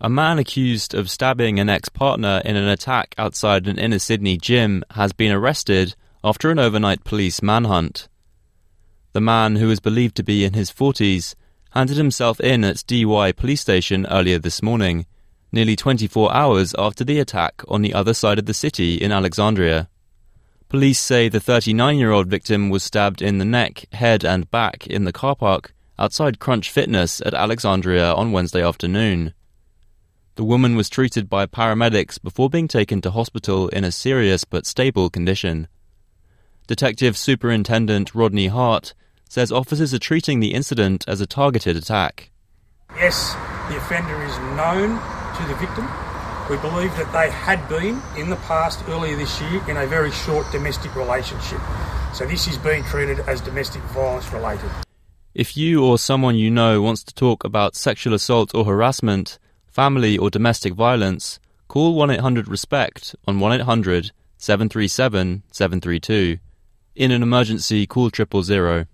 A man accused of stabbing an ex-partner in an attack outside an inner Sydney gym has been arrested after an overnight police manhunt. The man, who is believed to be in his 40s, handed himself in at Dee Why police station earlier this morning, nearly 24 hours after the attack on the other side of the city in Alexandria. Police say the 39-year-old victim was stabbed in the neck, head and back in the car park outside Crunch Fitness at Alexandria on Wednesday afternoon. The woman was treated by paramedics before being taken to hospital in a serious but stable condition. Detective Superintendent Rodney Hart says officers are treating the incident as a targeted attack. Yes, the offender is known to the victim. We believe that they had been, in the past, earlier this year, in a very short domestic relationship. So this is being treated as domestic violence related. If you or someone you know wants to talk about sexual assault or harassment, family or domestic violence, call 1-800-RESPECT on 1-800-737-732. In an emergency, call 000.